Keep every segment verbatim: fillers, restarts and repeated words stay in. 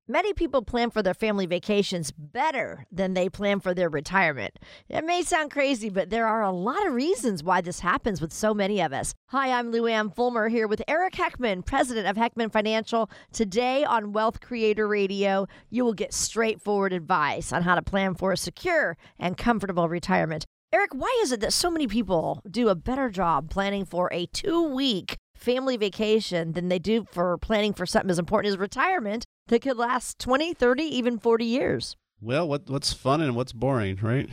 Many people plan for their family vacations better than they plan for their retirement. It may sound crazy, but there are a lot of reasons why this happens with so many of us. Hi, I'm Lou Ann Fulmer here with Eric Heckman, president of Heckman Financial. Today on Wealth Creator Radio, you will get straightforward advice on how to plan for a secure and comfortable retirement. Eric, why is it that so many people do a better job planning for a two-week family vacation than they do for planning for something as important as retirement that could last twenty, thirty, even forty years? Well, what what's fun and what's boring, right?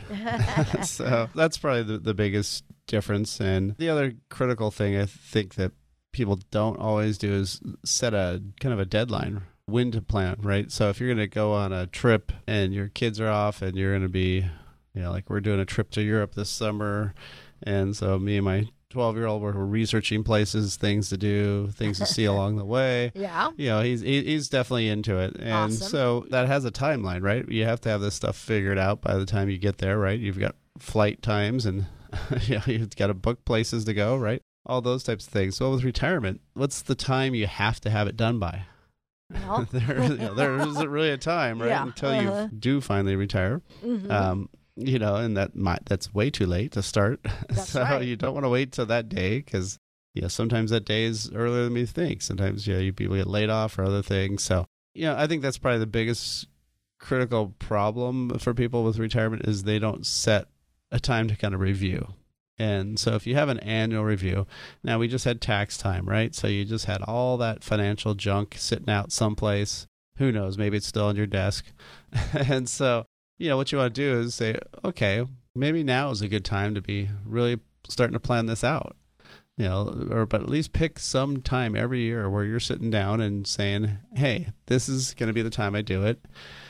So that's probably the, the biggest difference. And the other critical thing I think that people don't always do is set a kind of a deadline when to plan, right? So if you're going to go on a trip and your kids are off and you're going to be, you know, like we're doing a trip to Europe this summer. And so me and my twelve-year-old were researching places, things to do, things to see along the way. Yeah. You know, he's he, he's definitely into it. And Awesome. So that has a timeline, right? You have to have this stuff figured out by the time you get there, right? You've got flight times and you know, you've got to book places to go, right? All those types of things. So with retirement, what's the time you have to have it done by? Well. there, you know, there isn't really a time, right? Yeah. Until Uh-huh. you do finally retire. Mhm. Um, you know, and that might, that's way too late to start. That's so right. you don't want to wait till that day because, you know, sometimes that day is earlier than you think. Sometimes, you know, you people get laid off or other things. So, you know, I think that's probably the biggest critical problem for people with retirement is they don't set a time to kind of review. And so if you have an annual review, now we just had tax time, right? So you just had all that financial junk sitting out someplace. Who knows? Maybe it's still on your desk. And so, you know, what you want to do is say, okay, maybe now is a good time to be really starting to plan this out, you know, or but at least pick some time every year where you're sitting down and saying, hey, this is going to be the time I do it.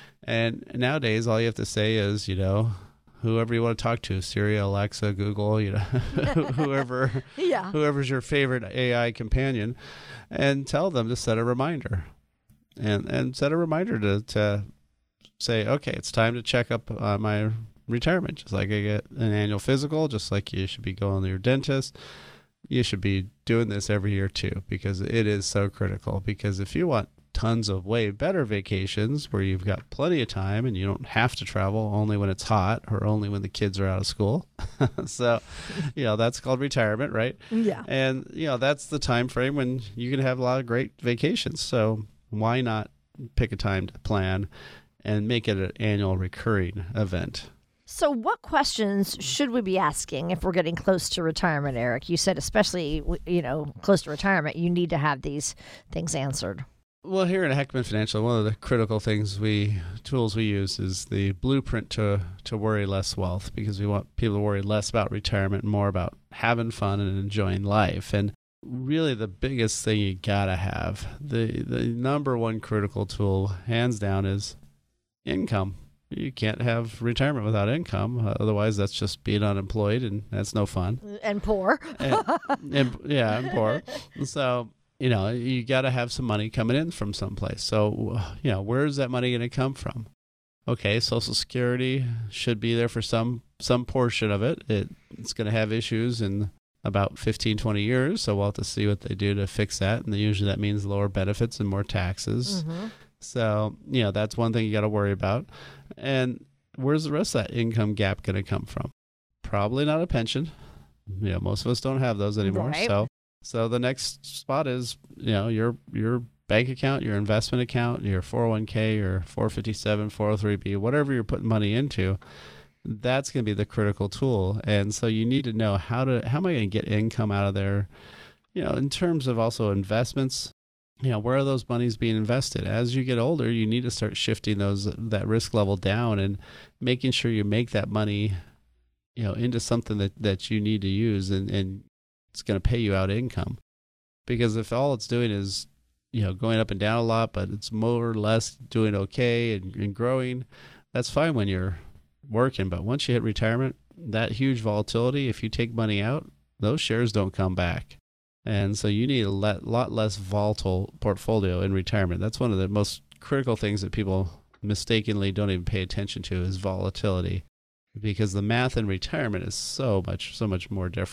And nowadays, all you have to say is, you know, whoever you want to talk to, Siri, Alexa, Google, you know, whoever, Yeah. whoever's your favorite A I companion, and tell them to set a reminder and, and set a reminder to, to, say, okay, it's time to check up on my retirement. Just like I get an annual physical, just like you should be going to your dentist, you should be doing this every year too, because it is so critical. Because if you want tons of way better vacations where you've got plenty of time and you don't have to travel only when it's hot or only when the kids are out of school. So, you know, that's called retirement, right? Yeah. And, you know, that's the time frame when you can have a lot of great vacations. So why not pick a time to plan and make it an annual recurring event? So what questions should we be asking if we're getting close to retirement, Eric? You said especially, you know, close to retirement, you need to have these things answered. Well, here at Heckman Financial, one of the critical things we, tools we use is the blueprint to, to worry less wealth, because we want people to worry less about retirement, more about having fun and enjoying life. And really the biggest thing you gotta have, the, the number one critical tool, hands down, is income. You can't have retirement without income. Otherwise, that's just being unemployed, and that's no fun. And poor. and, and, yeah, and poor. So, you know, you got to have some money coming in from someplace. So, you know, where's that money going to come from? Okay, Social Security should be there for some some portion of it. it it's going to have issues in about fifteen, twenty years, so we'll have to see what they do to fix that. And usually that means lower benefits and more taxes. Mm-hmm. So, you know, that's one thing you got to worry about. And where's the rest of that income gap going to come from? Probably not a pension. You know, most of us don't have those anymore. Right. So, so the next spot is, you know, your your bank account, your investment account, your four oh one k, your four fifty-seven, four oh three b, whatever you're putting money into. That's going to be the critical tool. And so you need to know how to how am I going to get income out of there? You know, in terms of also investments. You know, where are those monies being invested? As you get older, you need to start shifting those that risk level down and making sure you make that money, you know, into something that, that you need to use and, and it's going to pay you out income. Because if all it's doing is, you know, going up and down a lot, but it's more or less doing okay and, and growing, that's fine when you're working. But once you hit retirement, that huge volatility, if you take money out, those shares don't come back. And so you need a lot less volatile portfolio in retirement. That's one of the most critical things that people mistakenly don't even pay attention to is volatility, because the math in retirement is so much, so much more different.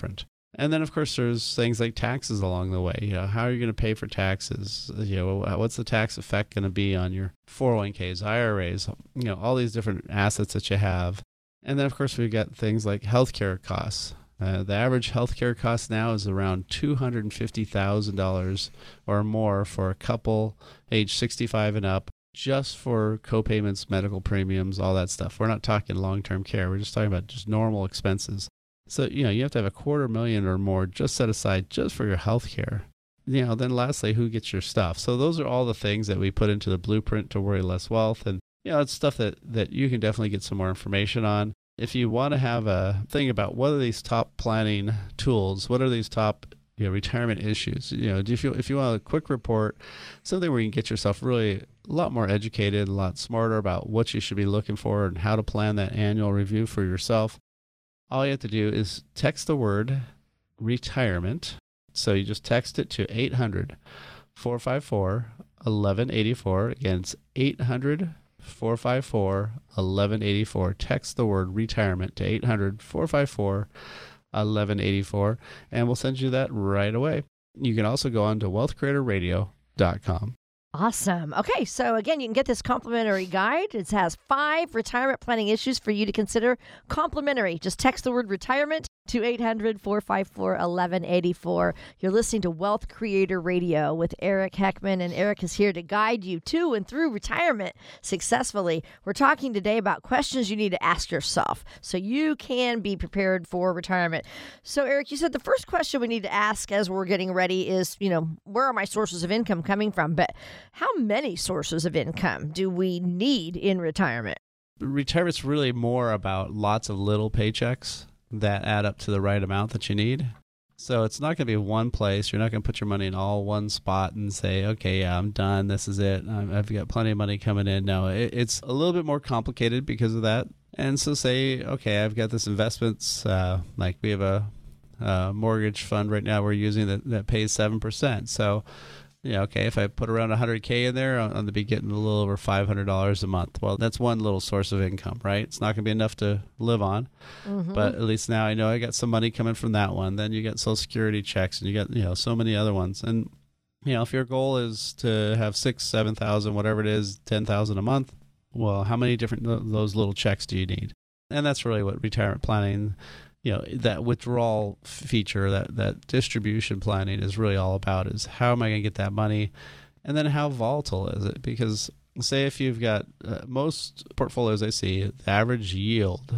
And then, of course, there's things like taxes along the way. You know, how are you going to pay for taxes? You know, what's the tax effect going to be on your four oh one k's, I R As, you know, all these different assets that you have. And then, of course, we've got things like healthcare costs. Uh, the average healthcare cost now is around two hundred fifty thousand dollars or more for a couple age sixty-five and up, just for co-payments, medical premiums, all that stuff. We're not talking long-term care. We're just talking about just normal expenses. So, you know, you have to have a quarter million or more just set aside just for your health care. You know, then lastly, who gets your stuff? So those are all the things that we put into the blueprint to worry less wealth. And, you know, it's stuff that, that you can definitely get some more information on. If you want to have a thing about what are these top planning tools, what are these top, you know, retirement issues, you know, do you feel, if you want a quick report, something where you can get yourself really a lot more educated, a lot smarter about what you should be looking for and how to plan that annual review for yourself, all you have to do is text the word retirement. So you just text it to eight hundred, four five four, eleven eighty-four. Again, it's eight hundred, four five four, eleven eighty-four. Text the word retirement to eight hundred, four five four, eleven eighty-four, and we'll send you that right away. You can also go on to wealth creator radio dot com. Awesome. Okay, so again, you can get this complimentary guide. It has five retirement planning issues for you to consider. Complimentary. Just text the word retirement to eight hundred, four five four, eleven eighty-four. You're listening to Wealth Creator Radio with Eric Heckman, and Eric is here to guide you to and through retirement successfully. We're talking today about questions you need to ask yourself so you can be prepared for retirement. So, Eric, you said the first question we need to ask as we're getting ready is, you know, where are my sources of income coming from? But how many sources of income do we need in retirement? Retirement's really more about lots of little paychecks that add up to the right amount that you need. So it's not going to be one place. You're not going to put your money in all one spot and say, okay, yeah, I'm done. This is it. I've got plenty of money coming in. No, it's a little bit more complicated because of that. And so say, okay, I've got this investments, uh, like we have a, a mortgage fund right now we're using that, that pays seven percent. So yeah, okay, if I put around one hundred K in there, I'm going to be getting a little over five hundred dollars a month. Well, that's one little source of income, right? It's not going to be enough to live on, mm-hmm. but at least now I know I got some money coming from that one. Then you get Social Security checks, and you get, you know, so many other ones. And, you know, if your goal is to have six, seven thousand, whatever it is, ten thousand a month, well, how many different those little checks do you need? And that's really what retirement planning, you know, that withdrawal feature, that, that distribution planning is really all about, is how am I going to get that money? And then how volatile is it? Because say if you've got uh, most portfolios I see, the average yield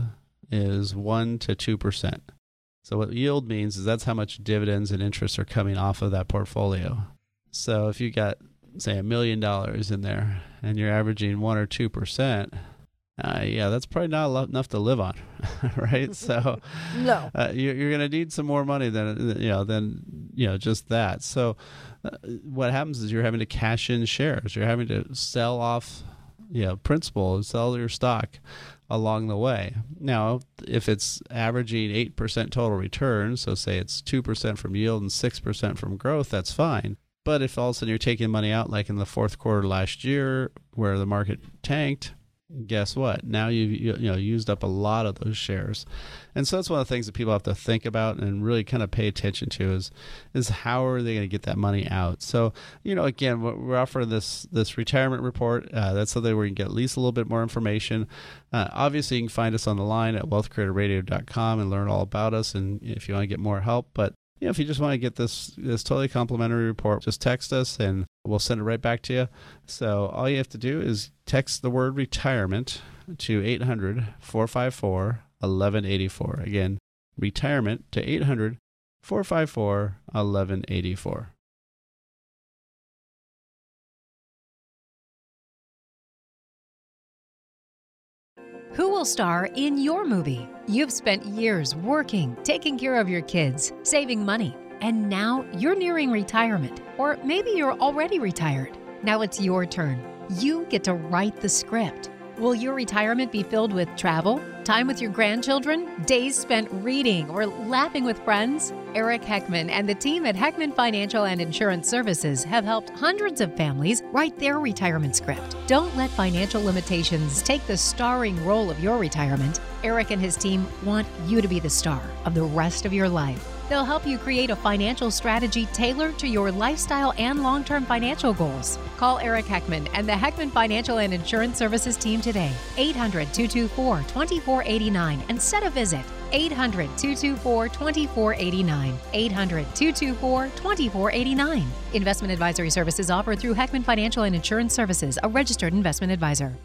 is one to two percent. So what yield means is that's how much dividends and interest are coming off of that portfolio. So if you got, say, a million dollars in there and you're averaging one or two percent, Uh, yeah, that's probably not a lot, enough to live on, right? So, no, uh, you're, you're going to need some more money than you know than you know just that. So, uh, what happens is you're having to cash in shares. You're having to sell off, you know, principal, sell your stock along the way. Now, if it's averaging eight percent total return, so say it's two percent from yield and six percent from growth, that's fine. But if all of a sudden you're taking money out, like in the fourth quarter last year, where the market tanked, guess what? Now you've you, you know used up a lot of those shares. And so that's one of the things that people have to think about and really kind of pay attention to is is how are they going to get that money out? So, you know, again, we're offering this this retirement report. Uh, that's something where you can get at least a little bit more information. Uh, obviously, you can find us on the line at wealth creator radio dot com and learn all about us, and if you want to get more help. But you know, if you just want to get this this totally complimentary report, just text us and we'll send it right back to you. So all you have to do is text the word retirement to eight hundred, four five four, eleven eighty-four. Again, retirement to eight hundred, four five four, eleven eighty-four. Who will star in your movie? You've spent years working, taking care of your kids, saving money, and now you're nearing retirement. Or maybe you're already retired. Now it's your turn. You get to write the script. Will your retirement be filled with travel, time with your grandchildren, days spent reading or laughing with friends? Eric Heckman and the team at Heckman Financial and Insurance Services have helped hundreds of families write their retirement script. Don't let financial limitations take the starring role of your retirement. Eric and his team want you to be the star of the rest of your life. They'll help you create a financial strategy tailored to your lifestyle and long-term financial goals. Call Eric Heckman and the Heckman Financial and Insurance Services team today. eight hundred, two two four, two four eight nine and set a visit. eight hundred, two two four, two four eight nine. eight hundred, two two four, two four eight nine. Investment advisory services offered through Heckman Financial and Insurance Services, a registered investment advisor.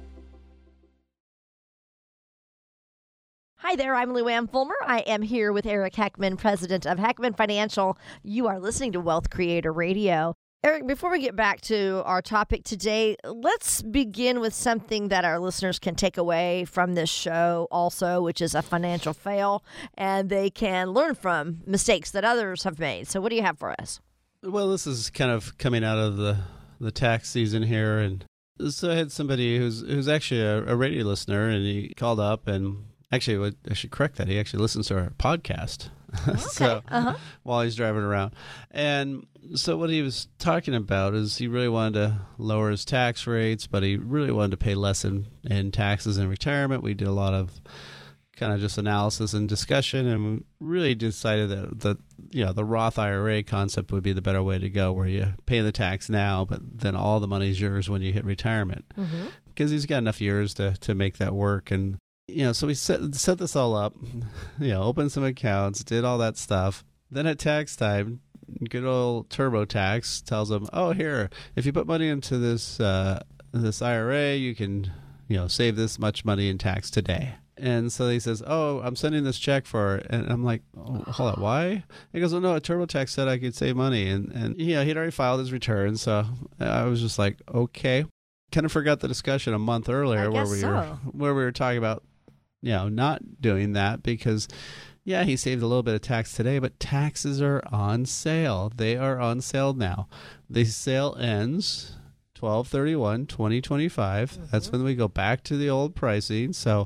Hi there, I'm Lou Ann Fulmer. I am here with Eric Heckman, president of Heckman Financial. You are listening to Wealth Creator Radio. Eric, before we get back to our topic today, let's begin with something that our listeners can take away from this show also, which is a financial fail, and they can learn from mistakes that others have made. So what do you have for us? Well, this is kind of coming out of the, the tax season here. And so I had somebody who's who's actually a, a radio listener, and he called up and actually, I should correct that. He actually listens to our podcast. Okay. so uh-huh. while he's driving around. And so what he was talking about is he really wanted to lower his tax rates, but he really wanted to pay less in, in taxes in retirement. We did a lot of kind of just analysis and discussion, and really decided that the you know the Roth I R A concept would be the better way to go, where you pay the tax now, but then all the money's yours when you hit retirement. Mm-hmm. Because he's got enough years to, to make that work. And You know, so we set set this all up, you know, opened some accounts, did all that stuff. Then at tax time, good old TurboTax tells them, "Oh, here, if you put money into this uh, this I R A, you can, you know, save this much money in tax today." And so he says, "Oh, I'm sending this check for it." And I'm like, oh, "Hold on, why?" He goes, "Well, no, TurboTax said I could save money." And and you know, he'd already filed his return, so I was just like, "Okay." Kind of forgot the discussion a month earlier where we so. were where we were talking about, you know, not doing that because, yeah, he saved a little bit of tax today, but taxes are on sale. They are on sale now. The sale ends twelve thirty-one twenty twenty-five. Mm-hmm. That's when we go back to the old pricing. So,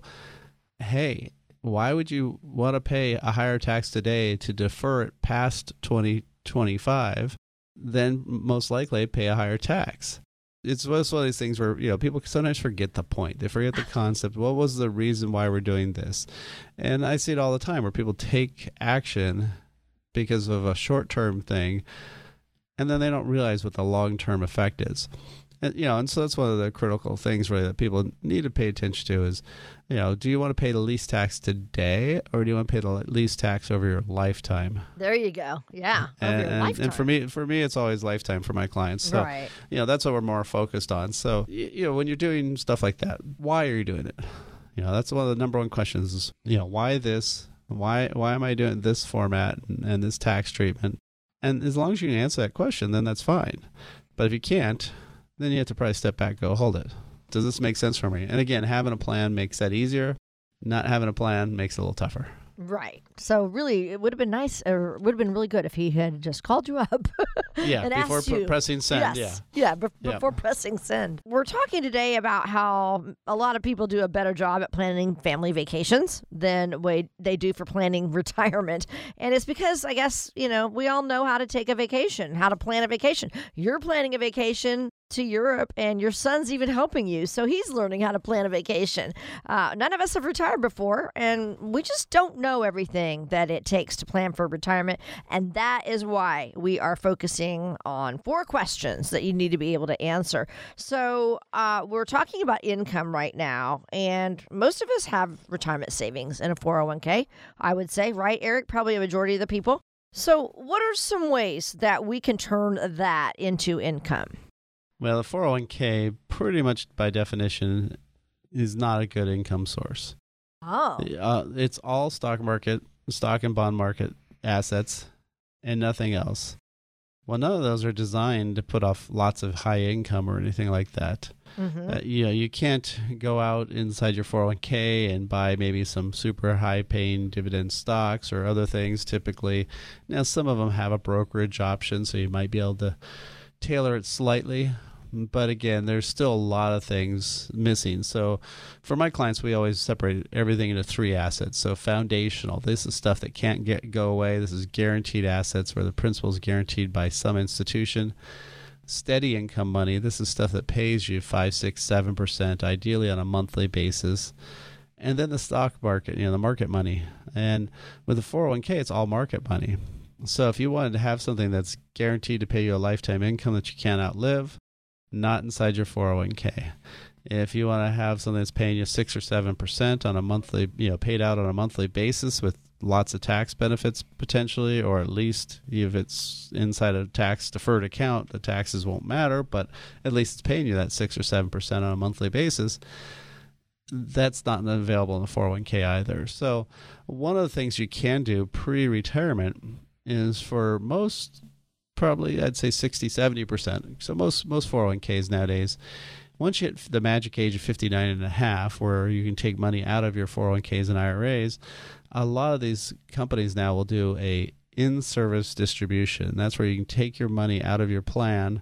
hey, why would you want to pay a higher tax today to defer it past twenty twenty-five, then most likely pay a higher tax? It's one of these things where, you know, people sometimes forget the point. They forget the concept. What was the reason why we're doing this? And I see it all the time where people take action because of a short-term thing, and then they don't realize what the long-term effect is. And, you know, and so that's one of the critical things really that people need to pay attention to is, you know, do you want to pay the least tax today, or do you want to pay the least tax over your lifetime? There you go. Yeah, and, over your and, lifetime. And for me, for me, it's always lifetime for my clients. So, right. you know, that's what we're more focused on. So, you know, when you're doing stuff like that, why are you doing it? You know, that's one of the number one questions is, you know, why this? Why why am I doing this format and, and this tax treatment? And as long as you can answer that question, then that's fine. But if you can't, then you have to probably step back and go, hold it. Does this make sense for me? And again, having a plan makes that easier. Not having a plan makes it a little tougher. Right. So really, it would have been nice, or would have been really good if he had just called you up. Yeah, and before asked you. pressing send. Yes. Yeah, yeah, be- yeah. before pressing send. We're talking today about how a lot of people do a better job at planning family vacations than way they do for planning retirement, and it's because I guess you know we all know how to take a vacation, how to plan a vacation. You're planning a vacation to Europe, and your son's even helping you, so he's learning how to plan a vacation. Uh, none of us have retired before, and we just don't know everything that it takes to plan for retirement, and that is why we are focusing on four questions that you need to be able to answer. So uh, we're talking about income right now, and most of us have retirement savings in a four oh one k, I would say, right, Eric? Probably a majority of the people. So what are some ways that we can turn that into income? Well, the four oh one k, pretty much by definition, is not a good income source. Oh. Uh, it's all stock market, stock and bond market assets, and nothing else. Well, none of those are designed to put off lots of high income or anything like that. Mm-hmm. Uh, you know, you can't go out inside your four oh one k and buy maybe some super high-paying dividend stocks or other things typically. Now, some of them have a brokerage option, so you might be able to tailor it slightly. But again, there's still a lot of things missing. So for my clients, we always separate everything into three assets. So foundational, this is stuff that can't get go away. This is guaranteed assets where the principal is guaranteed by some institution. Steady income money, this is stuff that pays you five, six, seven percent, ideally on a monthly basis. And then the stock market, you know, the market money. And with the four oh one k, it's all market money. So if you wanted to have something that's guaranteed to pay you a lifetime income that you can't outlive, not inside your four oh one k. If you want to have something that's paying you six or seven percent on a monthly, you know, paid out on a monthly basis with lots of tax benefits potentially, or at least if it's inside a tax deferred account, the taxes won't matter, but at least it's paying you that six or seven percent on a monthly basis. That's not available in the four oh one k either. So one of the things you can do pre-retirement is, for most, probably I'd say sixty, seventy percent. So most, most four oh one k's nowadays, once you hit the magic age of fifty-nine and a half, where you can take money out of your four oh one k's and I R As, a lot of these companies now will do a in-service distribution. That's where you can take your money out of your plan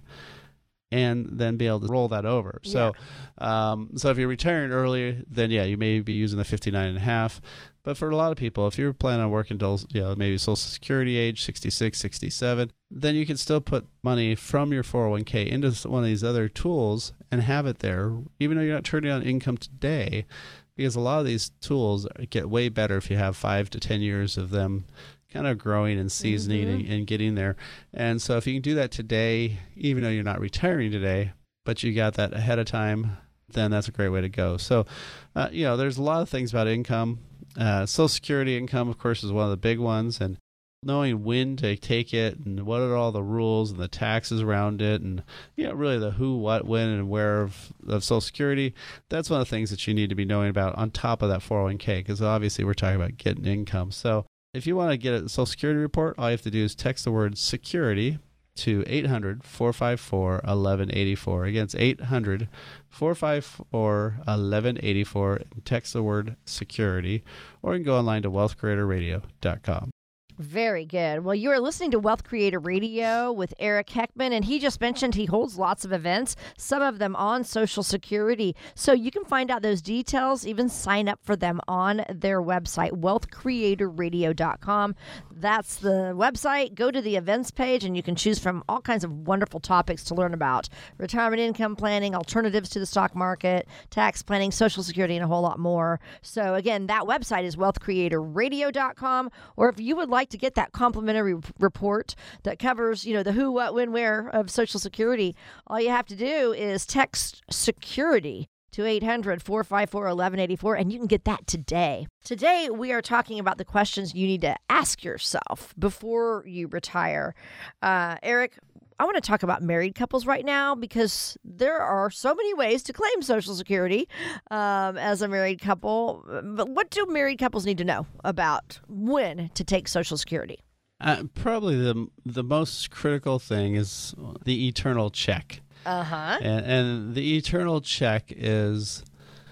and then be able to roll that over. Yeah. So um, so if you're retiring early, then yeah, you may be using the fifty-nine and a half. But for a lot of people, if you're planning on working until, you know, maybe Social Security age, sixty-six, sixty-seven, then you can still put money from your four oh one k into one of these other tools and have it there, even though you're not turning on income today, because a lot of these tools get way better if you have five to ten years of them kind of growing and seasoning mm-hmm. and, and getting there. And so if you can do that today, even though you're not retiring today, but you got that ahead of time, then that's a great way to go. So, uh, you know, there's a lot of things about income. Uh, Social Security income, of course, is one of the big ones, and knowing when to take it and what are all the rules and the taxes around it, and, you know, really the who, what, when, and where of, of Social Security, that's one of the things that you need to be knowing about on top of that four oh one k, because obviously we're talking about getting income. So if you want to get a Social Security report, all you have to do is text the word security to eight hundred, four five four, one one eight four. Again, it's eight hundred, four five four, one one eight four. Text the word security, or you can go online to wealth creator radio dot com. Very good. Well, you are listening to Wealth Creator Radio with Eric Heckman, and he just mentioned he holds lots of events, some of them on Social Security. So you can find out those details, even sign up for them on their website, wealth creator radio dot com. That's the website. Go to the events page, and you can choose from all kinds of wonderful topics to learn about retirement income planning, alternatives to the stock market, tax planning, Social Security, and a whole lot more. So again, that website is wealth creator radio dot com, or if you would like to get that complimentary report that covers, you know, the who, what, when, where of Social Security, all you have to do is text security to eight hundred, four five four, one one eight four, and you can get that today. Today, we are talking about the questions you need to ask yourself before you retire. Uh, Eric, I want to talk about married couples right now, because there are so many ways to claim Social Security um, as a married couple. But what do married couples need to know about when to take Social Security? Uh, probably the the most critical thing is the eternal check. Uh-huh. And, and the eternal check is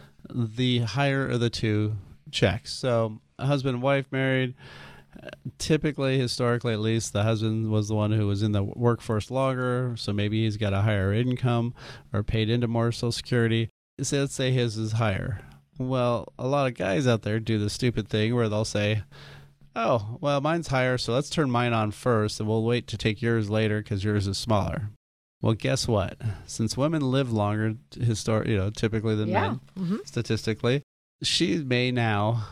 the higher of the two checks. So husband and wife married, typically, historically at least, the husband was the one who was in the workforce longer, so maybe he's got a higher income or paid into more Social Security. So let's say his is higher. Well, a lot of guys out there do the stupid thing where they'll say, oh, well, mine's higher, so let's turn mine on first, and we'll wait to take yours later because yours is smaller. Well, guess what? Since women live longer, histor- you know, typically than yeah. men, mm-hmm. statistically, she may now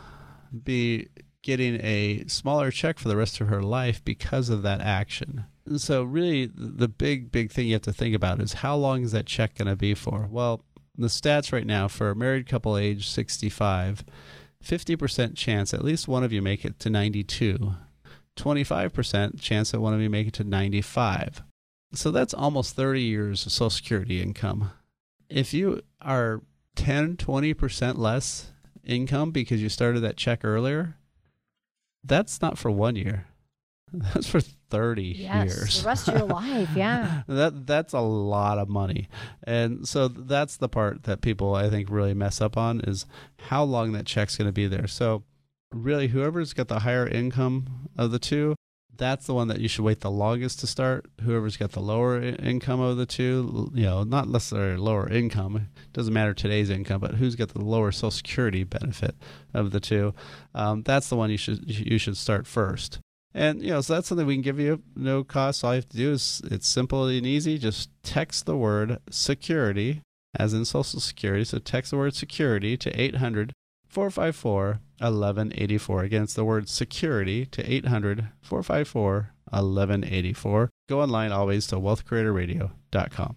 be getting a smaller check for the rest of her life because of that action. And so really, the big, big thing you have to think about is how long is that check going to be for? Well, the stats right now for a married couple age sixty-five, fifty percent chance at least one of you make it to ninety-two, twenty-five percent chance that one of you make it to ninety-five. So that's almost thirty years of Social Security income. If you are ten, twenty percent less income because you started that check earlier, that's not for one year. That's for thirty yes, years. The rest of your life, yeah. that That's a lot of money. And so that's the part that people, I think, really mess up on, is how long that check's going to be there. So really, whoever's got the higher income of the two, that's the one that you should wait the longest to start. Whoever's got the lower income of the two, you know, not necessarily lower income, it doesn't matter today's income, but who's got the lower Social Security benefit of the two, um, that's the one you should you should start first. And, you know, so that's something we can give you no cost. All you have to do is, it's simple and easy. Just text the word security, as in Social Security. So text the word security to eight hundred, four five four, eleven eighty-four. Again, it's the word security to eight hundred, four five four, eleven eighty-four. Go online always to wealth creator radio dot com.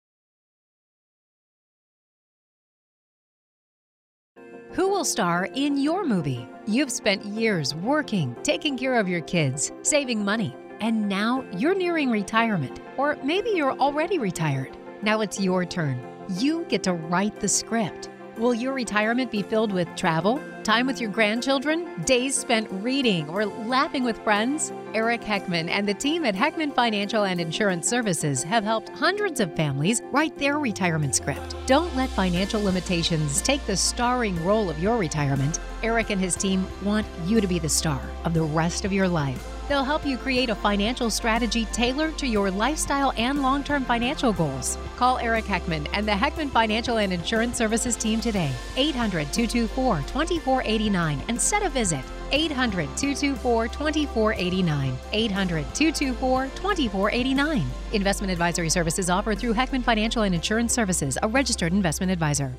Who will star in your movie? You've spent years working, taking care of your kids, saving money, and now you're nearing retirement. Or maybe you're already retired. Now it's your turn. You get to write the script. Will your retirement be filled with travel, time with your grandchildren, days spent reading, or laughing with friends? Eric Heckman and the team at Heckman Financial and Insurance Services have helped hundreds of families write their retirement script. Don't let financial limitations take the starring role of your retirement. Eric and his team want you to be the star of the rest of your life. They'll help you create a financial strategy tailored to your lifestyle and long-term financial goals. Call Eric Heckman and the Heckman Financial and Insurance Services team today. eight hundred, two two four, two four eight nine and set a visit. eight hundred, two two four, two four eight nine. eight hundred, two two four, two four eight nine. Investment advisory services offered through Heckman Financial and Insurance Services, a registered investment advisor.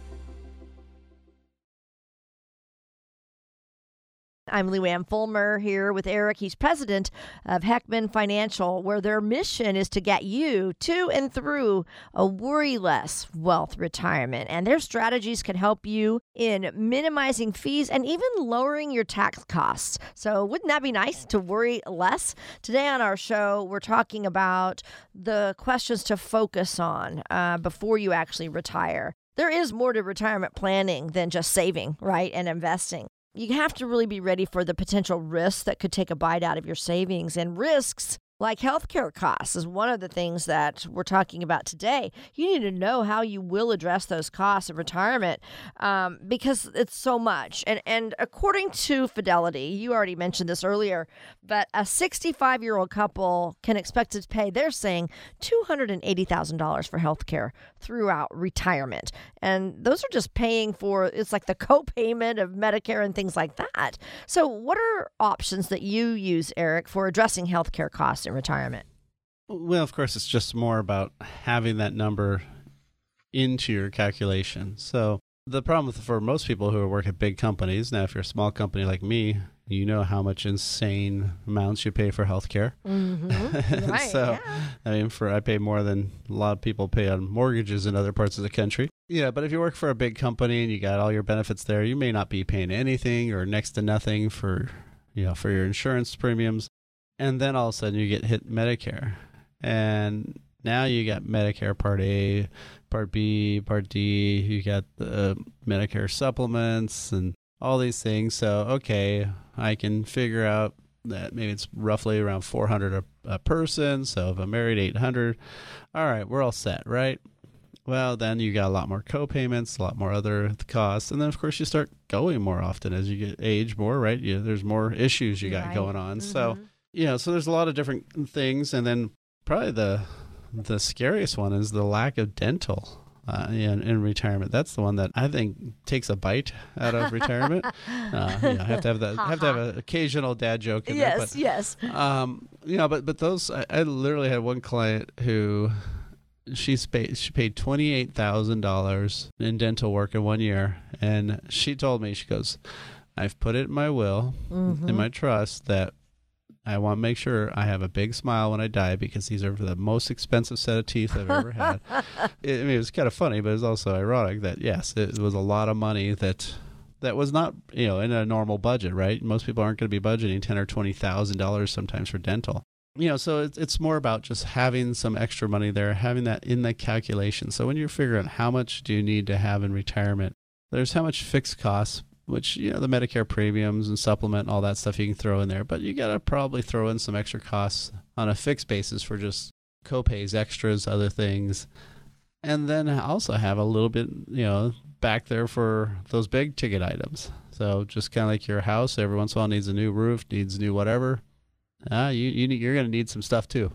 I'm Lou Ann Fulmer here with Eric. He's president of Heckman Financial, where their mission is to get you to and through a worry-less wealth retirement. And their strategies can help you in minimizing fees and even lowering your tax costs. So wouldn't that be nice to worry less? Today on our show, we're talking about the questions to focus on uh, before you actually retire. There is more to retirement planning than just saving, right, and investing. You have to really be ready for the potential risks that could take a bite out of your savings. And risks like healthcare costs is one of the things that we're talking about today. You need to know how you will address those costs in retirement um, because it's so much. And and according to Fidelity, you already mentioned this earlier, but a sixty-five-year-old couple can expect to pay, they're saying, two hundred eighty thousand dollars for healthcare throughout retirement. And those are just paying for, it's like the co-payment of Medicare and things like that. So what are options that you use, Eric, for addressing healthcare costs in retirement? Well, of course, it's just more about having that number into your calculation. So the problem with, for most people who work at big companies, now if you're a small company like me, you know how much insane amounts you pay for healthcare. Mm-hmm. Right, so, yeah. I mean, for I pay more than a lot of people pay on mortgages in other parts of the country. Yeah, but if you work for a big company and you got all your benefits there, you may not be paying anything or next to nothing for, you know, for your insurance premiums. And then all of a sudden you get hit Medicare. And now you got Medicare Part A, Part B, Part D, you got the Medicare supplements and all these things. So, okay, I can figure out that maybe it's roughly around four hundred a, a person. So if I'm married, eight hundred. All right, we're all set, right? Well, then you got a lot more co-payments, a lot more other costs. And then, of course, you start going more often as you get age more, right? You, there's more issues you got Right. going on. Mm-hmm. So, you know, so there's a lot of different things. And then probably the the scariest one is the lack of dental uh, in, in retirement. That's the one that I think takes a bite out of retirement. Uh, you know, have to have that, have to have an occasional dad joke in there. Yes, But, yes. um, you know, but but those, I, I literally had one client who she's paid she paid twenty eight thousand dollars in dental work in one year, and she told me, she goes, I've put it in my will, Mm-hmm. in my trust, that I want to make sure I have a big smile when I die because these are the most expensive set of teeth I've ever had. it, I mean, it was kind of funny, but it was also ironic that, yes, it was a lot of money that that was not, you know, in a normal budget, right? Most people aren't going to be budgeting ten or twenty thousand dollars sometimes for dental. You know, so it's it's more about just having some extra money there, having that in the calculation. So when you're figuring out how much do you need to have in retirement, there's how much fixed costs, which, you know, the Medicare premiums and supplement and all that stuff you can throw in there. But you got to probably throw in some extra costs on a fixed basis for just co-pays, extras, other things. And then also have a little bit, you know, back there for those big ticket items. So just kind of like your house, every once in a while needs a new roof, needs new whatever. Uh, you, you, you're going to need some stuff too.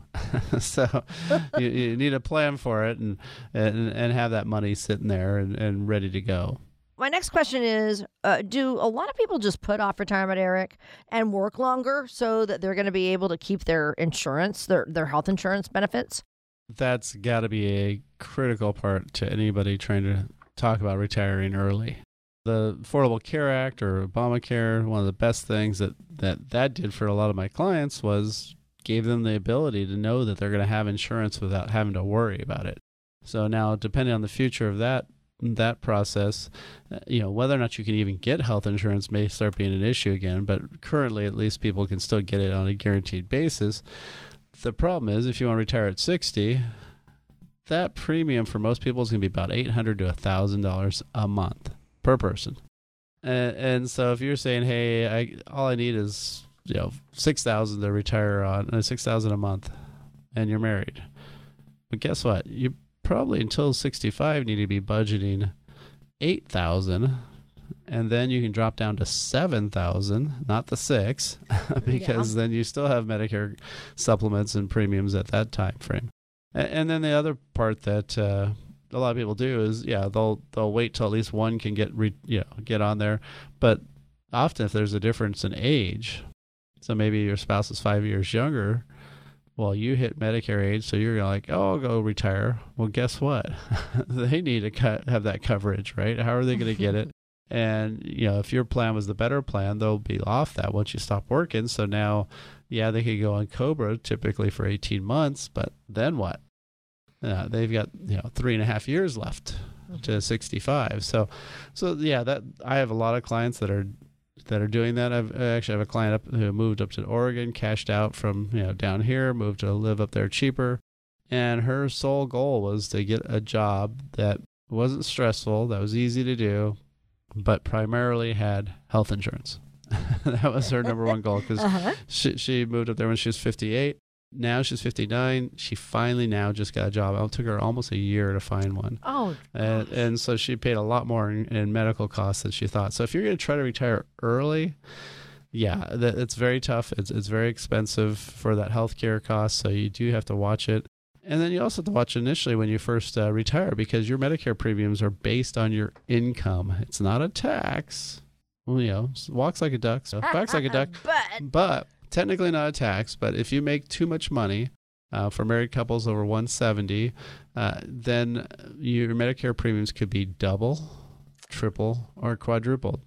so you, you need a plan for it and, and, and have that money sitting there and, and ready to go. My next question is, uh, do a lot of people just put off retirement, Eric, and work longer so that they're going to be able to keep their insurance, their, their health insurance benefits? That's got to be a critical part to anybody trying to talk about retiring early. The Affordable Care Act or Obamacare, one of the best things that that, that did for a lot of my clients was gave them the ability to know that they're going to have insurance without having to worry about it. So now, depending on the future of that that process, uh, you know, whether or not you can even get health insurance may start being an issue again, but currently at least people can still get it on a guaranteed basis. The problem is if you want to retire at sixty, that premium for most people is going to be about eight hundred dollars to one thousand dollars a month per person. And, and so if you're saying, hey, I, all I need is, you know, six thousand dollars to retire on, uh, six thousand dollars a month, and you're married. But guess what? You probably until sixty-five need to be budgeting eight thousand dollars, and then you can drop down to seven thousand dollars, not the six, because yeah. then you still have Medicare supplements and premiums at that time frame. And, and then the other part that uh, a lot of people do is, yeah, they'll they'll wait till at least one can get re, you know get on there. But often if there's a difference in age, so maybe your spouse is five years younger, well, you hit Medicare age, so you're like, oh, I'll go retire. Well, guess what? They need to cut, have that coverage, right? How are they going to get it? And, you know, if your plan was the better plan, they'll be off that once you stop working. So now, yeah, they could go on COBRA typically for eighteen months, but then what? Uh, they've got, you know, three and a half years left mm-hmm. to sixty-five. So, so yeah, that I have a lot of clients that are that are doing that. I've, I actually have a client up who moved up to Oregon, cashed out from, you know, down here, moved to live up there cheaper. And her sole goal was to get a job that wasn't stressful, that was easy to do, but primarily had health insurance. That was her number one goal because uh-huh. she, she moved up there when she was fifty-eight. Now she's fifty-nine. She finally now just got a job. It took her almost a year to find one. Oh, and, and so she paid a lot more in, in medical costs than she thought. So if you're going to try to retire early, yeah, that, it's very tough. It's it's very expensive for that healthcare cost. So you do have to watch it. And then you also have to watch initially when you first uh, retire because your Medicare premiums are based on your income. It's not a tax. Well, you know, walks like a duck, so quacks like a duck. But, but technically not a tax. But if you make too much money uh, for married couples over one seventy, uh, then your Medicare premiums could be double, triple, or quadrupled.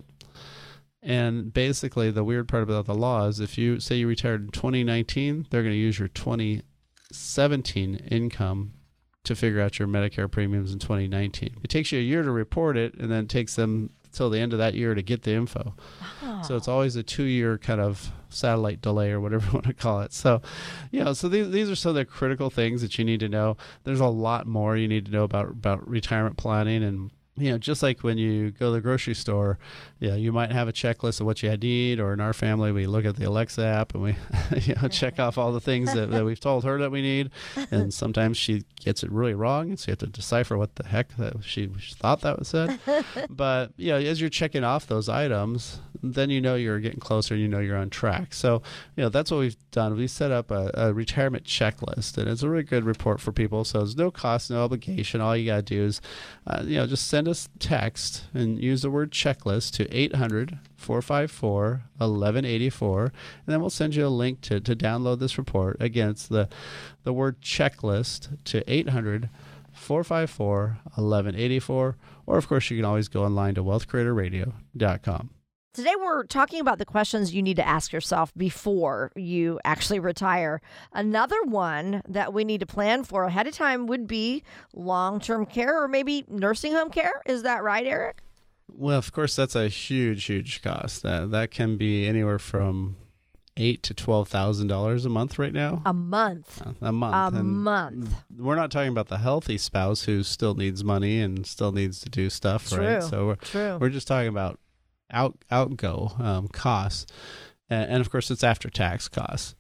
And basically, the weird part about the law is if you say you retired in twenty nineteen, they're going to use your twenty seventeen income to figure out your Medicare premiums in twenty nineteen. It takes you a year to report it, and then it takes them till the end of that year to get the info. Oh. So it's always a two-year kind of satellite delay or whatever you want to call it. So, you know, so these these are some of the critical things that you need to know. There's a lot more you need to know about about retirement planning. And you know, just like when you go to the grocery store, yeah, you might have a checklist of what you need, or in our family, we look at the Alexa app and we, you know, check off all the things that, that we've told her that we need. And sometimes she gets it really wrong, and so you have to decipher what the heck that she thought that was said. But, you know, as you're checking off those items, then you know you're getting closer and you know you're on track. So, you know, that's what we've done. We set up a, a retirement checklist, and it's a really good report for people. So there's no cost, no obligation. All you got to do is, uh, you know, just send us text and use the word checklist to eight hundred, four five four, eleven eighty-four, and then we'll send you a link to, to download this report. Again, it's the, the word checklist to eight hundred, four five four, eleven eighty-four, or of course you can always go online to wealth creator radio dot com. Today we're talking about the questions you need to ask yourself before you actually retire. Another one that we need to plan for ahead of time would be long-term care or maybe nursing home care. Is that right, Eric? Well, of course, that's a huge, huge cost. That that can be anywhere from eight to twelve thousand dollars a month right now. A month. A month. A and month. We're not talking about the healthy spouse who still needs money and still needs to do stuff, True. right? So we're True. we're just talking about out outgo um, costs, and, and of course it's after tax costs.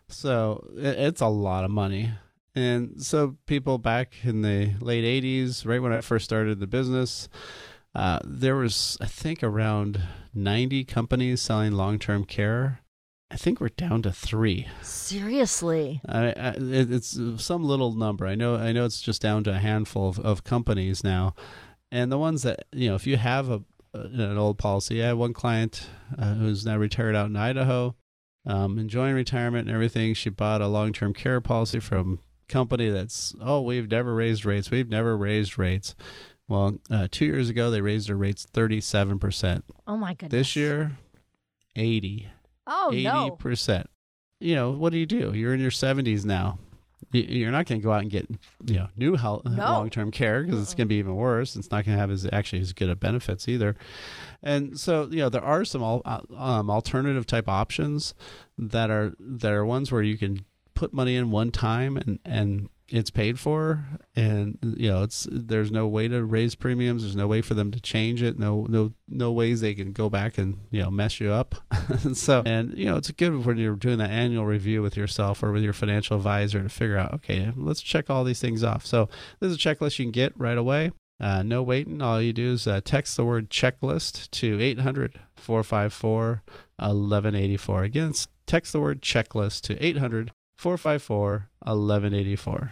So it, it's a lot of money. And so people back in the late eighties, right when I first started the business, uh, there was I think around ninety companies selling long-term care. I think we're down to three. Seriously? I, I, it, it's some little number. I know. I know it's just down to a handful of, of companies now, and the ones that you know, if you have a an old policy. I had one client uh, who's now retired out in Idaho, um, enjoying retirement and everything. She bought a long-term care policy from a company that's, oh, we've never raised rates. We've never raised rates. Well, uh, two years ago, they raised their rates thirty-seven percent. Oh, my goodness. This year, eighty. Oh, eighty no. percent. You know, what do you do? You're in your seventies now. Y- You're not going to go out and get, you know, new health, No. long-term care because it's going to be even worse. It's not going to have as actually as good of benefits either. And so, you know, there are some al- uh, um, alternative type options that are that are ones where you can put money in one time and, and it's paid for, and you know it's there's no way to raise premiums. There's no way for them to change it. No no no ways they can go back and you know mess you up. So and you know it's good when you're doing that annual review with yourself or with your financial advisor to figure out, okay, let's check all these things off. So this is a checklist you can get right away. Uh, no waiting. All you do is uh, text the word checklist to eight hundred, four five four, eleven eighty-four. Again, text the word checklist to eight hundred, four five four, eleven eighty-four.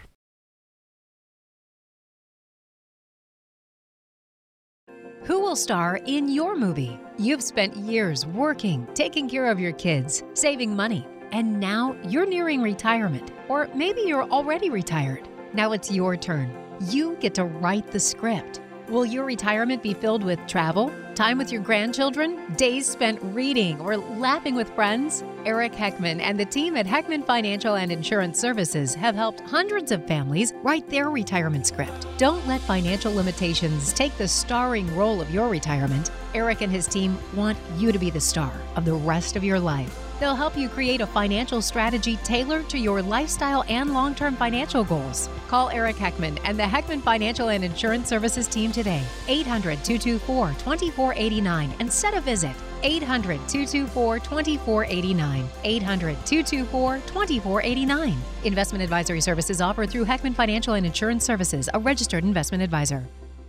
Who will star in your movie? You've spent years working, taking care of your kids, saving money, and now you're nearing retirement. Or maybe you're already retired. Now it's your turn. You get to write the script. Will your retirement be filled with travel, time with your grandchildren, days spent reading or laughing with friends? Eric Heckman and the team at Heckman Financial and Insurance Services have helped hundreds of families write their retirement script. Don't let financial limitations take the starring role of your retirement. Eric and his team want you to be the star of the rest of your life. They'll help you create a financial strategy tailored to your lifestyle and long-term financial goals. Call Eric Heckman and the Heckman Financial and Insurance Services team today. eight hundred, two two four, two four eight nine and set a visit. eight hundred, two two four, two four eight nine. eight hundred, two two four, two four eight nine. Investment advisory services offered through Heckman Financial and Insurance Services, a registered investment advisor.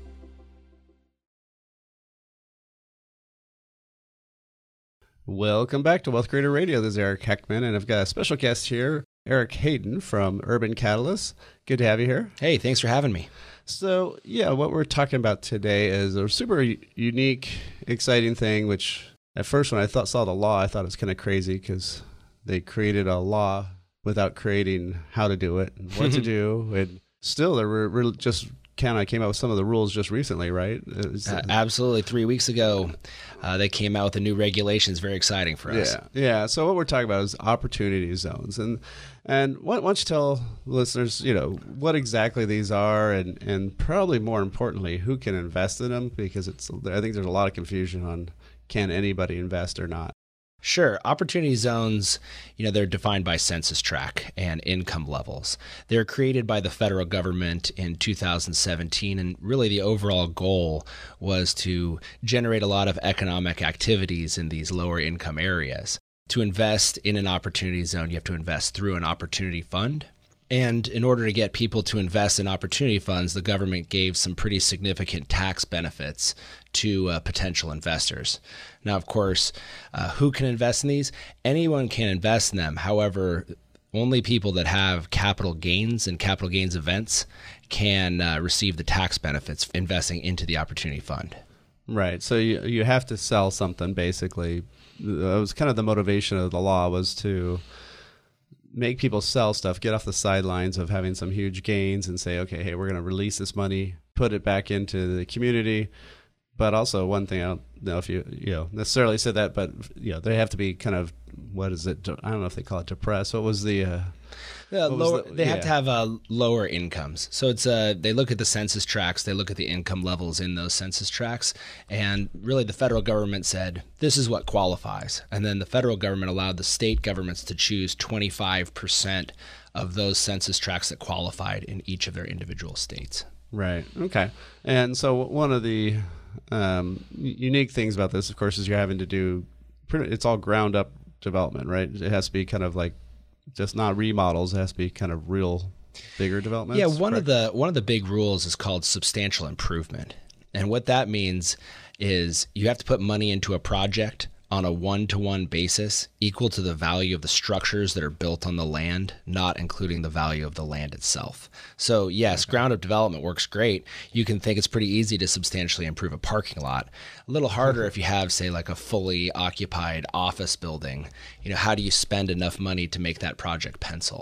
Welcome back to Wealth Creator Radio. This is Eric Heckman, and I've got a special guest here, Eric Hayden from Urban Catalyst. Good to have you here. Hey, thanks for having me. So, yeah, what we're talking about today is a super u- unique, exciting thing, which at first when I thought saw the law, I thought it was kind of crazy because they created a law without creating how to do it and what to do. And still, they're re- re- just kind of came out with some of the rules just recently, right? Uh, absolutely. Three weeks ago, uh, they came out with the new regulations. Very exciting for us. Yeah, yeah. So what we're talking about is opportunity zones, and and why don't you tell listeners, you know, what exactly these are, and and probably more importantly, who can invest in them, because it's I think there's a lot of confusion on can anybody invest or not. Sure. Opportunity zones, you know, they're defined by census tract and income levels. They're created by the federal government in two thousand seventeen, and really the overall goal was to generate a lot of economic activities in these lower income areas. To invest in an opportunity zone, you have to invest through an opportunity fund. And in order to get people to invest in opportunity funds, the government gave some pretty significant tax benefits to uh, potential investors. Now, of course, uh, who can invest in these? Anyone can invest in them. However, only people that have capital gains and capital gains events can uh, receive the tax benefits investing into the opportunity fund. Right. So you you have to sell something, basically. That was kind of the motivation of the law, was to make people sell stuff, get off the sidelines of having some huge gains and say, okay, hey, we're going to release this money, put it back into the community. But also one thing, I don't know if you you know necessarily said that, but you know they have to be kind of, what is it? I don't know if they call it depressed. What was the? Uh, Yeah, what was lower, the- they yeah. have to have uh, lower incomes. So it's uh, they look at the census tracts, they look at the income levels in those census tracts, and really the federal government said, this is what qualifies. And then the federal government allowed the state governments to choose twenty-five percent of those census tracts that qualified in each of their individual states. Right. Okay. And so one of the um, unique things about this, of course, is you're having to do, pretty, it's all ground up development, right? It has to be kind of like just not remodels. It has to be kind of real bigger developments. Yeah, one correct? of the one of the big rules is called substantial improvement. And what that means is you have to put money into a project on a one-to-one basis equal to the value of the structures that are built on the land, not including the value of the land itself. So yes, okay. Ground-up development works great. You can think it's pretty easy to substantially improve a parking lot. A little harder if you have, say, like a fully occupied office building. You know, how do you spend enough money to make that project pencil?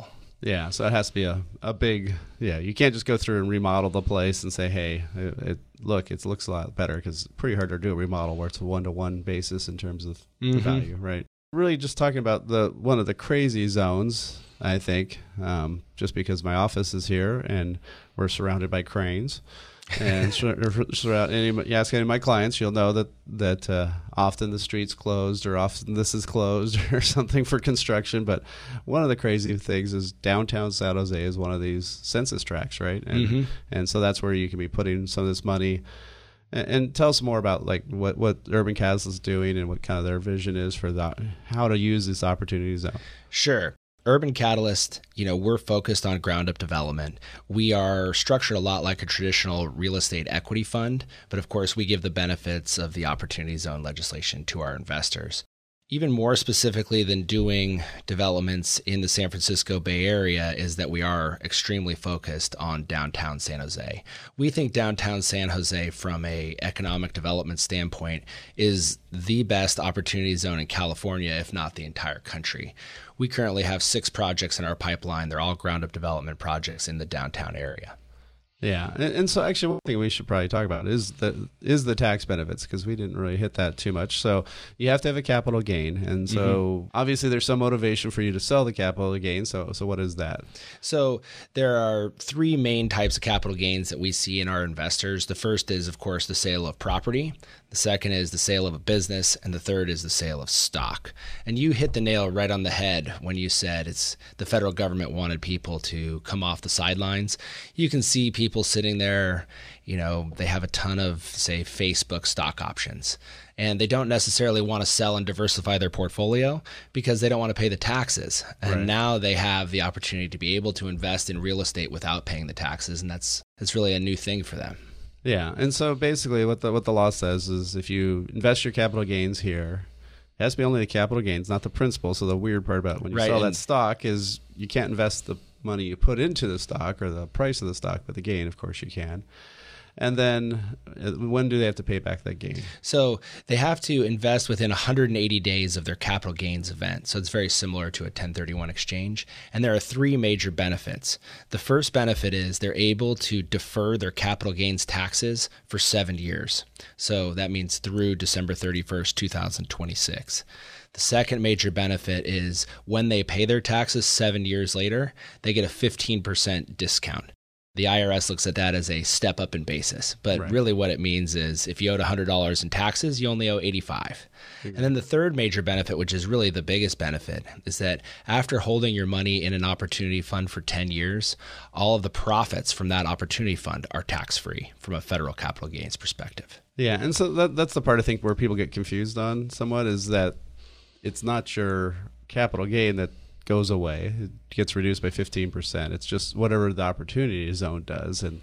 Yeah, so it has to be a, a big, yeah, you can't just go through and remodel the place and say, hey, it, it look, it looks a lot better, because it's pretty hard to do a remodel where it's a one-to-one basis in terms of Mm-hmm. the value, right? Really just talking about the one of the crazy zones, I think, um, just because my office is here and we're surrounded by cranes. And surround, any, you ask any of my clients, you'll know that that uh, often the street's closed, or often this is closed, or something for construction. But one of the crazy things is downtown San Jose is one of these census tracts, right? And Mm-hmm. and so that's where you can be putting some of this money. And, and tell us more about like what what Urban Catalyst is doing and what kind of their vision is for that, how to use this opportunity zone. Sure. Urban Catalyst, you know, we're focused on ground up development. We are structured a lot like a traditional real estate equity fund, but of course we give the benefits of the Opportunity Zone legislation to our investors. Even more specifically than doing developments in the San Francisco Bay Area is that we are extremely focused on downtown San Jose. We think downtown San Jose, from a economic development standpoint, is the best opportunity zone in California, if not the entire country. We currently have six projects in our pipeline. They're all ground-up development projects in the downtown area. Yeah, and, and so actually one thing we should probably talk about is the is the tax benefits, because we didn't really hit that too much. So you have to have a capital gain, and so mm-hmm. obviously there's some motivation for you to sell the capital gain. So so what is that? So there are three main types of capital gains that we see in our investors. The first is, of course, the sale of property. The second is the sale of a business, and the third is the sale of stock. And you hit the nail right on the head when you said it's the federal government wanted people to come off the sidelines. You can see people sitting there, you know, they have a ton of, say, Facebook stock options, and they don't necessarily want to sell and diversify their portfolio because they don't want to pay the taxes. And right. now they have the opportunity to be able to invest in real estate without paying the taxes, and that's that's really a new thing for them. Yeah, and so basically what the what the law says is if you invest your capital gains here, it has to be only the capital gains, not the principal. So the weird part about when you right, sell and- that stock is you can't invest the money you put into the stock or the price of the stock, but the gain, of course, you can. And then when do they have to pay back that gain? So they have to invest within one hundred eighty days of their capital gains event. So it's very similar to a ten thirty-one exchange. And there are three major benefits. The first benefit is they're able to defer their capital gains taxes for seven years. So that means through December thirty-first, two thousand twenty-six. The second major benefit is when they pay their taxes seven years later, they get a fifteen percent discount. The I R S looks at that as a step up in basis, but right. really what it means is if you owed one hundred dollars in taxes, you only owe eighty-five dollars. Exactly. And then the third major benefit, which is really the biggest benefit, is that after holding your money in an opportunity fund for ten years, all of the profits from that opportunity fund are tax-free from a federal capital gains perspective. Yeah, and so that, that's the part I think where people get confused on somewhat, is that it's not your capital gain that goes away. It gets reduced by fifteen percent. It's just whatever the opportunity zone does. And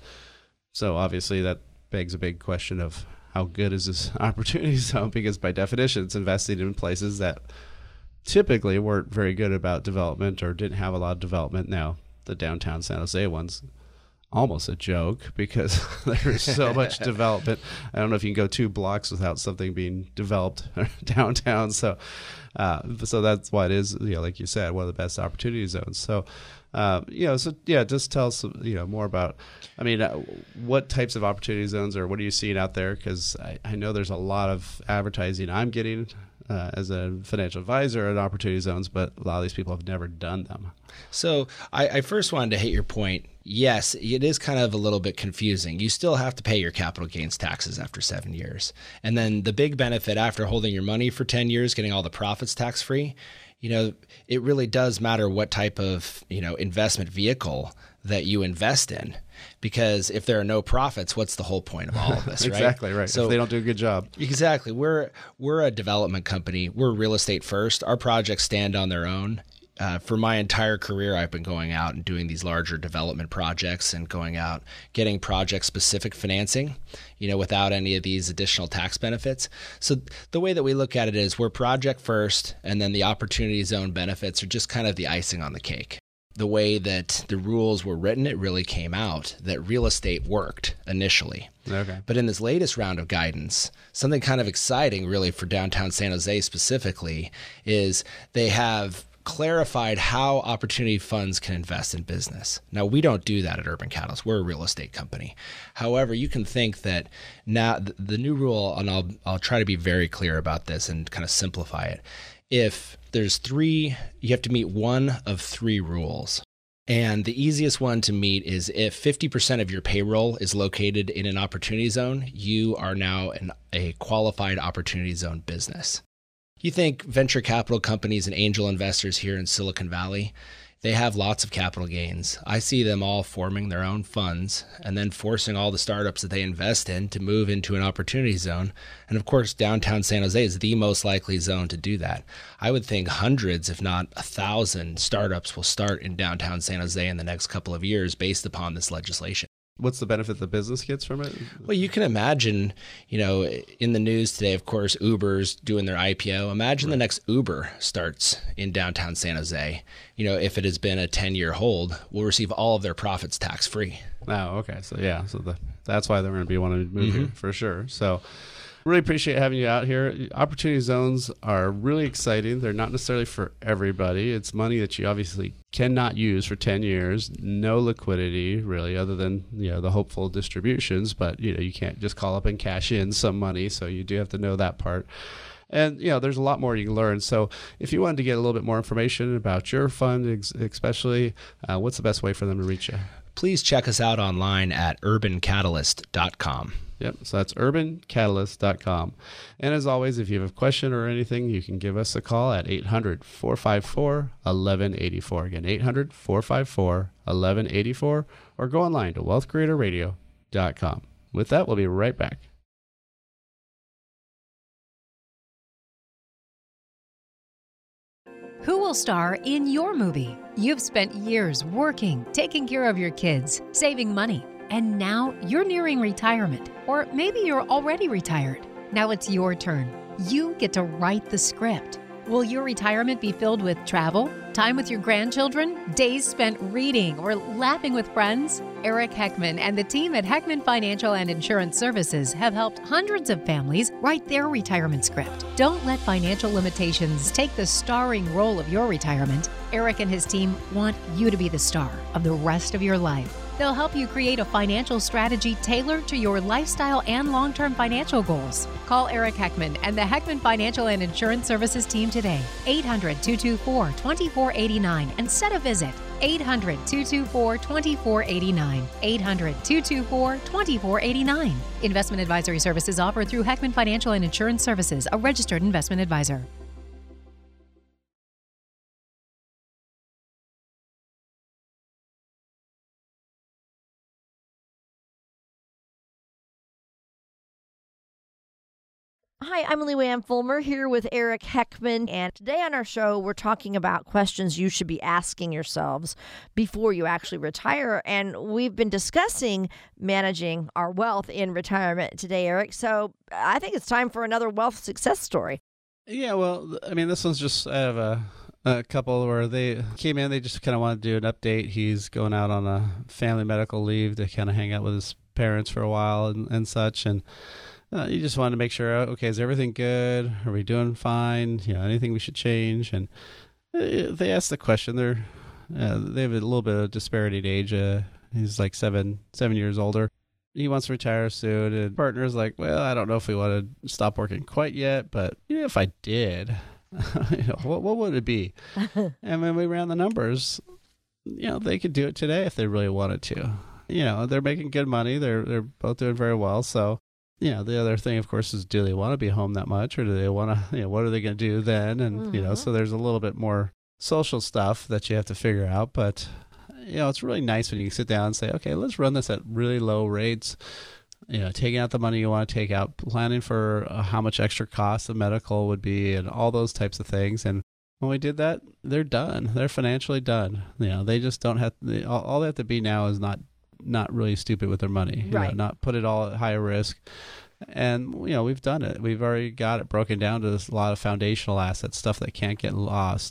so obviously that begs a big question of how good is this opportunity zone? Because by definition, it's investing in places that typically weren't very good about development or didn't have a lot of development. Now, the downtown San Jose one's almost a joke because there's so much development. I don't know if you can go two blocks without something being developed downtown. So, uh, so that's why it is, you know, like you said, one of the best opportunity zones. So, uh, you know, so yeah, just tell us, you know, more about, I mean, uh, what types of opportunity zones or what are you seeing out there? Because I, I know there's a lot of advertising I'm getting uh, as a financial advisor at opportunity zones, but a lot of these people have never done them. So I, I first wanted to hit your point. Yes, it is kind of a little bit confusing. You still have to pay your capital gains taxes after seven years. And then the big benefit after holding your money for ten years, getting all the profits tax-free, you know, it really does matter what type of, you know, investment vehicle that you invest in. Because if there are no profits, what's the whole point of all of this, right? Exactly, right. So if they don't do a good job. Exactly. We're we're a development company. We're real estate first. Our projects stand on their own. Uh, for my entire career, I've been going out and doing these larger development projects and going out getting project-specific financing, you know, without any of these additional tax benefits. So the way that we look at it is we're project first, and then the opportunity zone benefits are just kind of the icing on the cake. The way that the rules were written, it really came out that real estate worked initially. Okay. But in this latest round of guidance, something kind of exciting really for downtown San Jose specifically is they have clarified how opportunity funds can invest in business. Now, we don't do that at Urban Catalyst. We're a real estate company. However, you can think that now the new rule, and I'll I'll try to be very clear about this and kind of simplify it. If there's three, you have to meet one of three rules. And the easiest one to meet is if fifty percent of your payroll is located in an opportunity zone, you are now an, a qualified opportunity zone business. You think venture capital companies and angel investors here in Silicon Valley, they have lots of capital gains. I see them all forming their own funds and then forcing all the startups that they invest in to move into an opportunity zone. And of course, downtown San Jose is the most likely zone to do that. I would think hundreds, if not a thousand, startups will start in downtown San Jose in the next couple of years based upon this legislation. What's the benefit the business gets from it? Well, you can imagine, you know, in the news today, of course, Uber's doing their I P O. Imagine right. the next Uber starts in downtown San Jose. You know, if it has been a ten-year hold, will receive all of their profits tax-free. Oh, okay. So, yeah. So the, that's why they're going to be wanting to move mm-hmm. here for sure. So really appreciate having you out here. Opportunity zones are really exciting. They're not necessarily for everybody. It's money that you obviously cannot use for ten years. No liquidity, really, other than, you know, the hopeful distributions. But, you know, you can't just call up and cash in some money. So you do have to know that part. And, you know, there's a lot more you can learn. So if you wanted to get a little bit more information about your fund, especially, uh, what's the best way for them to reach you? Please check us out online at urban catalyst dot com. Yep, so that's urban catalyst dot com. And as always, if you have a question or anything, you can give us a call at eight hundred, four five four, one one eight four. Again, eight hundred, four five four, one one eight four, or go online to wealth creator radio dot com. With that, we'll be right back. Who will star in your movie? You've spent years working, taking care of your kids, saving money, and now you're nearing retirement. Or maybe you're already retired. Now it's your turn. You get to write the script. Will your retirement be filled with travel, time with your grandchildren, days spent reading or laughing with friends? Eric Heckman and the team at Heckman Financial and Insurance Services have helped hundreds of families write their retirement script. Don't let financial limitations take the starring role of your retirement. Eric and his team want you to be the star of the rest of your life. They'll help you create a financial strategy tailored to your lifestyle and long-term financial goals. Call Eric Heckman and the Heckman Financial and Insurance Services team today, eight hundred, two two four, two four eight nine, and set a visit. eight hundred, two two four, two four eight nine, eight hundred, two two four, two four eight nine. Investment advisory services offered through Heckman Financial and Insurance Services, a registered investment advisor. Hi, I'm Lou Ann Fulmer here with Eric Heckman, and today on our show, we're talking about questions you should be asking yourselves before you actually retire, and we've been discussing managing our wealth in retirement today, Eric, so I think it's time for another wealth success story. Yeah, well, I mean, this one's just, I have a, a couple where they came in, they just kind of wanted to do an update. He's going out on a family medical leave to kind of hang out with his parents for a while and, and such, and Uh, you just wanted to make sure, okay, is everything good? Are we doing fine? You know, anything we should change? And uh, they asked the question. They're uh, they have a little bit of disparity in age. Uh, he's like seven seven years older. He wants to retire soon, and partner's like, well, I don't know if we want to stop working quite yet, but you know, if I did, you know, what what would it be? And when we ran the numbers, you know, they could do it today if they really wanted to. You know, they're making good money. They're they're both doing very well, so. You know, the other thing, of course, is do they want to be home that much, or do they want to, you know, what are they going to do then? And, mm-hmm. you know, so there's a little bit more social stuff that you have to figure out. But, you know, it's really nice when you can sit down and say, okay, let's run this at really low rates, you know, taking out the money you want to take out, planning for uh, how much extra cost the medical would be and all those types of things. And when we did that, they're done. They're financially done. You know, they just don't have, they, all, all they have to be now is not not really stupid with their money, you right. know, not put it all at high risk. And, you know, we've done it. We've already got it broken down to a lot of foundational assets, stuff that can't get lost.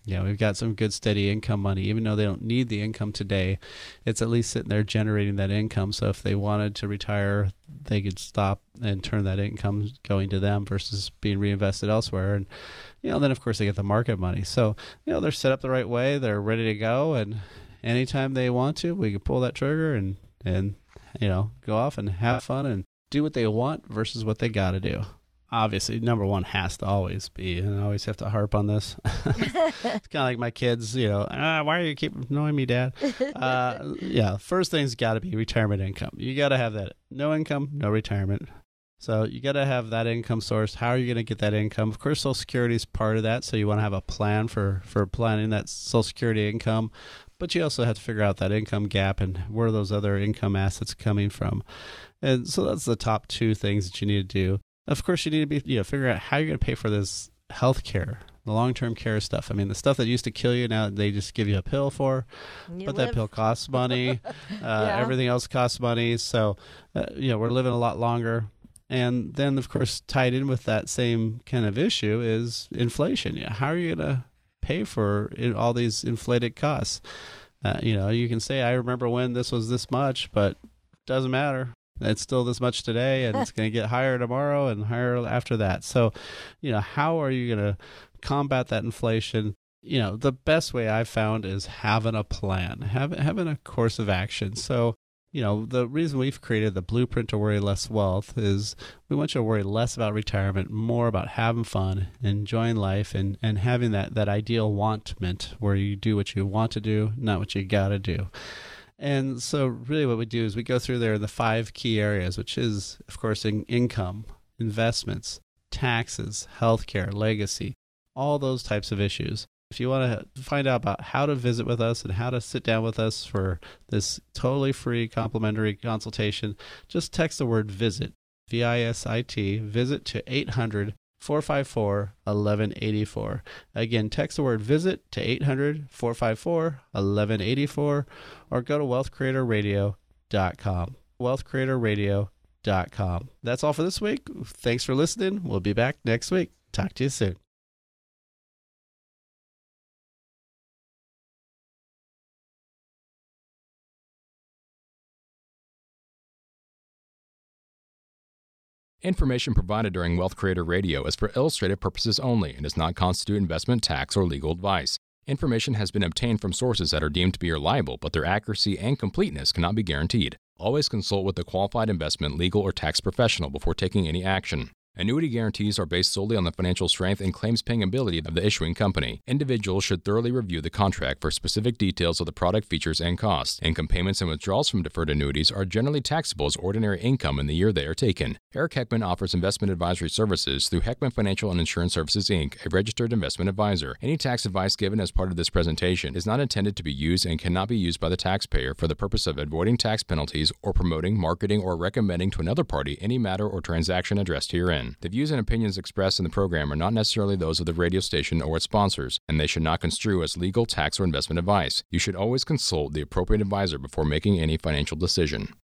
you know, we've got some good steady income money. Even though they don't need the income today, it's at least sitting there generating that income. So if they wanted to retire, they could stop and turn that income going to them versus being reinvested elsewhere. And, you know, then of course they get the market money. So, you know, they're set up the right way. They're ready to go. And anytime they want to, we can pull that trigger and, and, you know, go off and have fun and do what they want versus what they got to do. Obviously, number one has to always be, and I always have to harp on this. It's kind of like my kids, you know, ah, why are you keep annoying me, Dad? Uh, yeah, first thing's got to be retirement income. You got to have that. No income, no retirement. So you got to have that income source. How are you going to get that income? Of course, Social Security is part of that, so you want to have a plan for, for planning that Social Security income. But you also have to figure out that income gap and where are those other income assets coming from. And so that's the top two things that you need to do. Of course, you need to be, you know, figure out how you're going to pay for this health care, the long-term care stuff. I mean, the stuff that used to kill you, now they just give you a pill for, You but live. that pill costs money. uh, Yeah. Everything else costs money. So, uh, you know, we're living a lot longer. And then, of course, tied in with that same kind of issue is inflation. Yeah, how are you going to pay for it, all these inflated costs? Uh, you know, you can say, I remember when this was this much, but it doesn't matter. It's still this much today, and it's going to get higher tomorrow and higher after that. So, you know, how are you going to combat that inflation? You know, the best way I've found is having a plan, having, having a course of action. So, you know, the reason we've created the Blueprint to Worry Less Wealth is we want you to worry less about retirement, more about having fun, enjoying life, and, and having that, that ideal wantment where you do what you want to do, not what you got to do. And so really what we do is we go through there in the five key areas, which is, of course, in income, investments, taxes, healthcare, legacy, all those types of issues. If you want to find out about how to visit with us and how to sit down with us for this totally free complimentary consultation, just text the word VISIT, V I S I T, visit to eight hundred, four five four, eleven eighty-four. Again, text the word VISIT to eight hundred, four five four, eleven eighty-four or go to wealth creator radio dot com. wealth creator radio dot com. That's all for this week. Thanks for listening. We'll be back next week. Talk to you soon. Information provided during Wealth Creator Radio is for illustrative purposes only and does not constitute investment, tax, or legal advice. Information has been obtained from sources that are deemed to be reliable, but their accuracy and completeness cannot be guaranteed. Always consult with a qualified investment, legal, or tax professional before taking any action. Annuity guarantees are based solely on the financial strength and claims-paying ability of the issuing company. Individuals should thoroughly review the contract for specific details of the product features and costs. Income payments and withdrawals from deferred annuities are generally taxable as ordinary income in the year they are taken. Eric Heckman offers investment advisory services through Heckman Financial and Insurance Services, Incorporated, a registered investment advisor. Any tax advice given as part of this presentation is not intended to be used and cannot be used by the taxpayer for the purpose of avoiding tax penalties or promoting, marketing, or recommending to another party any matter or transaction addressed herein. The views and opinions expressed in the program are not necessarily those of the radio station or its sponsors, and they should not construe as legal, tax, or investment advice. You should always consult the appropriate advisor before making any financial decision.